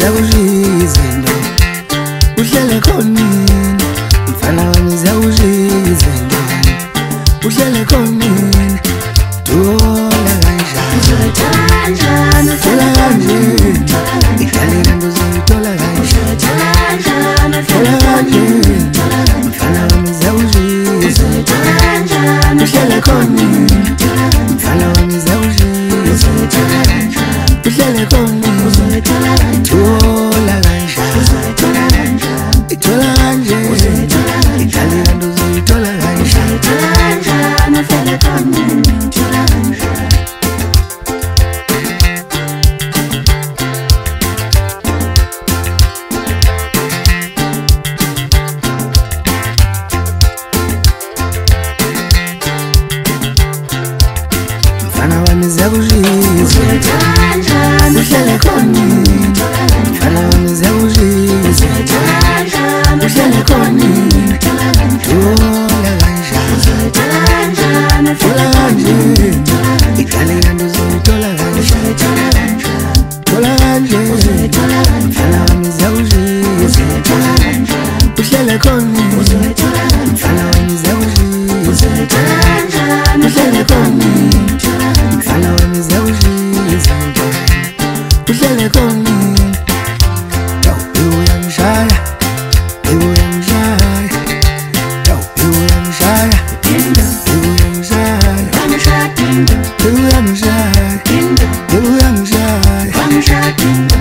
zawuzizinto uhlele khonini mfana wami zawuzizinto uhlele khonini thola kanjani thola kanjani ihlale kanto zithola kanjani thola kanjani mfana wami zawuzizinto uhlele khonini mfana wami zawuzizinto uhlele khonini thola kanjani ithola kanjani ihlale kanto zithola kanjani mfana wami zawuzizinto uhlele khonini mfana wami zawuzizinto uhlele khonini thola kanjani thola kanjani ihlale kanto zithola kanjani thola kanjani mfana wami zawuzizinto uhlele khonini mfana wami zawuzizinto uhlele khonini mfana wami zawuzizinto uhlele khonini uyangishaya uyangishaya uyangishaya uyangishaya uyangishaya uyangishaya